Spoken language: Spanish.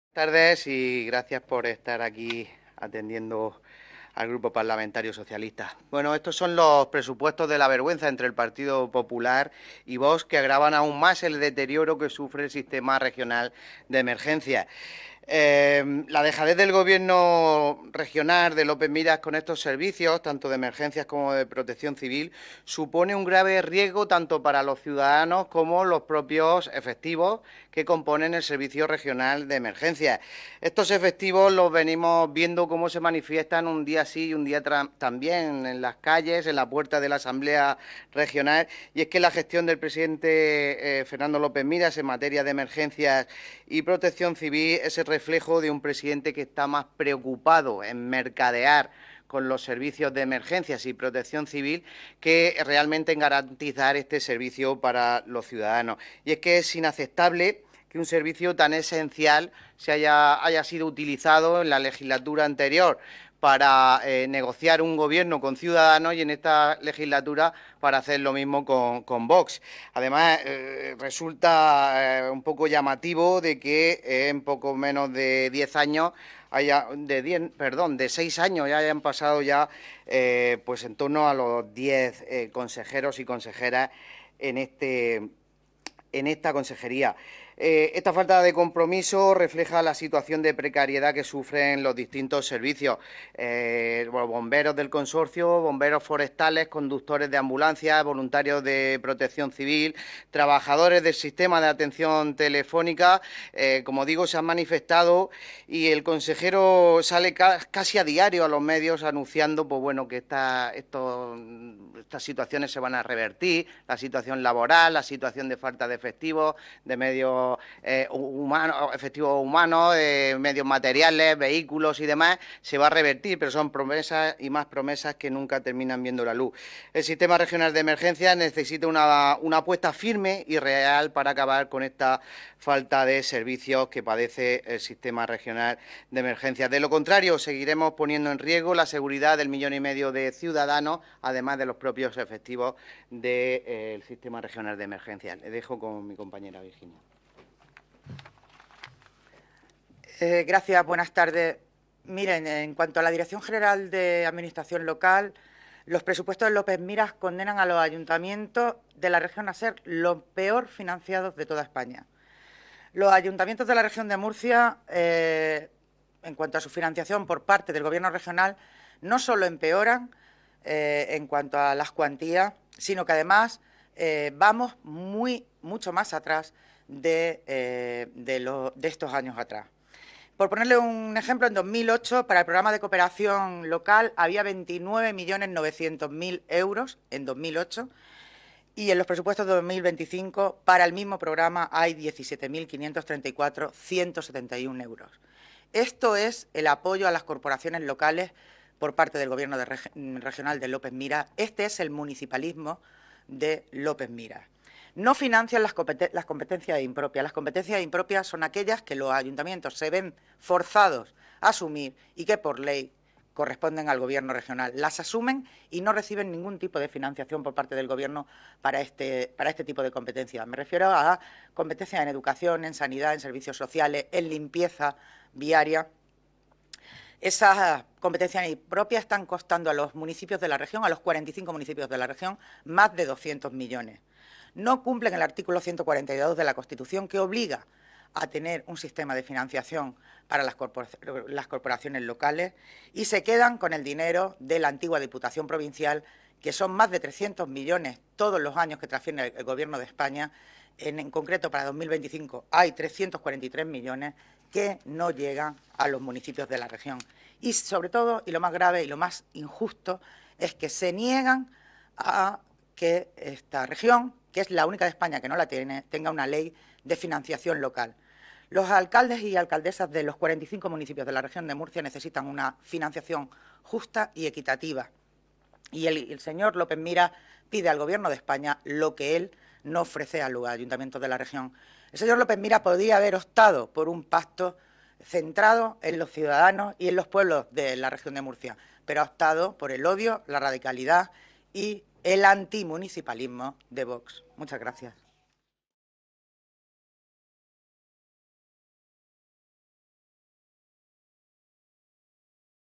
Buenas tardes y gracias por estar aquí atendiendo al Grupo Parlamentario Socialista. Bueno, estos son los presupuestos de la vergüenza entre el Partido Popular y Vox, que agravan aún más el deterioro que sufre el sistema regional de emergencia. La dejadez del Gobierno regional de López Miras con estos servicios, tanto de emergencias como de protección civil, supone un grave riesgo tanto para los ciudadanos como los propios efectivos que componen el Servicio Regional de Emergencias. Estos efectivos los venimos viendo cómo se manifiestan un día sí y un día también en las calles, en la puerta de la Asamblea Regional, y es que la gestión del presidente Fernando López Miras en materia de emergencias y protección civil es el reflejo de un presidente que está más preocupado en mercadear con los servicios de emergencias y protección civil que realmente en garantizar este servicio para los ciudadanos. Y es que es inaceptable que un servicio tan esencial haya sido utilizado en la legislatura anterior para negociar un gobierno con Ciudadanos y en esta legislatura para hacer lo mismo con Vox. Además, resulta un poco llamativo de que en poco menos de 10 años de 6 años ya hayan pasado ya pues en torno a los 10 consejeros y consejeras en esta consejería. Esta falta de compromiso refleja la situación de precariedad que sufren los distintos servicios. Bomberos del consorcio, bomberos forestales, conductores de ambulancias, voluntarios de protección civil, trabajadores del sistema de atención telefónica, como digo, se han manifestado y el consejero sale casi a diario a los medios anunciando pues, bueno, que estas situaciones se van a revertir, la situación laboral, la situación de falta de efectivos, de medios humanos, efectivos humanos, medios materiales, vehículos y demás, se va a revertir, pero son promesas y más promesas que nunca terminan viendo la luz. El sistema regional de emergencias necesita una apuesta firme y real para acabar con esta falta de servicios que padece el sistema regional de emergencias. De lo contrario, seguiremos poniendo en riesgo la seguridad del 1,5 millones de ciudadanos, además de los propios efectivos del sistema regional de emergencias. Le dejo con mi compañera Virginia. Gracias, buenas tardes. Miren, en cuanto a la Dirección General de Administración Local, los presupuestos de López Miras condenan a los ayuntamientos de la región a ser los peor financiados de toda España. Los ayuntamientos de la región de Murcia, en cuanto a su financiación por parte del Gobierno regional, no solo empeoran en cuanto a las cuantías, sino que además vamos mucho más atrás de estos años atrás. Por ponerle un ejemplo, en 2008, para el programa de cooperación local había 29.900.000 euros en 2008 y en los presupuestos de 2025 para el mismo programa hay 17.534.171 euros. Esto es el apoyo a las corporaciones locales por parte del Gobierno regional de López Miras. Este es el municipalismo de López Miras. No financian las competencias impropias. Las competencias impropias son aquellas que los ayuntamientos se ven forzados a asumir y que por ley corresponden al Gobierno regional. Las asumen y no reciben ningún tipo de financiación por parte del Gobierno para este tipo de competencias. Me refiero a competencias en educación, en sanidad, en servicios sociales, en limpieza viaria. Esas competencias impropias están costando a los municipios de la región, a los 45 municipios de la región, más de 200 millones. No cumplen el artículo 142 de la Constitución, que obliga a tener un sistema de financiación para las corporaciones locales, y se quedan con el dinero de la antigua Diputación Provincial, que son más de 300 millones todos los años que transfiere el Gobierno de España. En concreto, para 2025 hay 343 millones que no llegan a los municipios de la región. Y sobre todo, y lo más grave y lo más injusto, es que se niegan a que esta región, que es la única de España que no la tiene, tenga una ley de financiación local. Los alcaldes y alcaldesas de los 45 municipios de la región de Murcia necesitan una financiación justa y equitativa. Y el señor López Miras pide al Gobierno de España lo que él no ofrece a los ayuntamientos de la región. El señor López Miras podría haber optado por un pacto centrado en los ciudadanos y en los pueblos de la región de Murcia, pero ha optado por el odio, la radicalidad y el antimunicipalismo de Vox. Muchas gracias.